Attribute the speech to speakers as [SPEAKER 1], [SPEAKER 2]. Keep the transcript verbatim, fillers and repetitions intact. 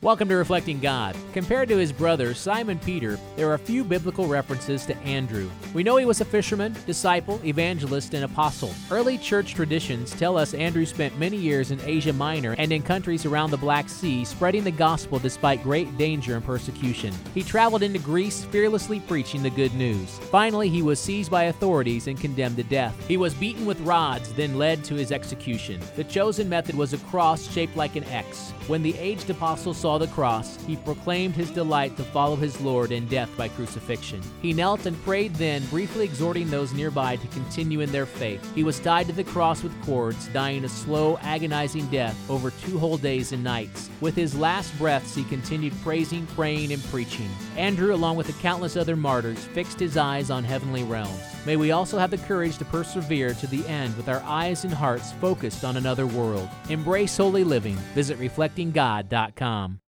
[SPEAKER 1] Welcome to Reflecting God. Compared to his brother Simon Peter, there are few biblical references to Andrew. We know he was a fisherman, disciple, evangelist, and apostle. Early church traditions tell us Andrew spent many years in Asia Minor and in countries around the Black Sea, spreading the gospel despite great danger and persecution. He traveled into Greece, fearlessly preaching the good news. Finally, he was seized by authorities and condemned to death. He was beaten with rods, then led to his execution. The chosen method was a cross shaped like an X. When the aged apostle saw the cross, he proclaimed his delight to follow his Lord in death by crucifixion. He knelt and prayed then, briefly exhorting those nearby to continue in their faith. He was tied to the cross with cords, dying a slow, agonizing death over two whole days and nights. With his last breaths, he continued praising, praying, and preaching. Andrew, along with the countless other martyrs, fixed his eyes on heavenly realms. May we also have the courage to persevere to the end with our eyes and hearts focused on another world. Embrace holy living. Visit reflecting god dot com.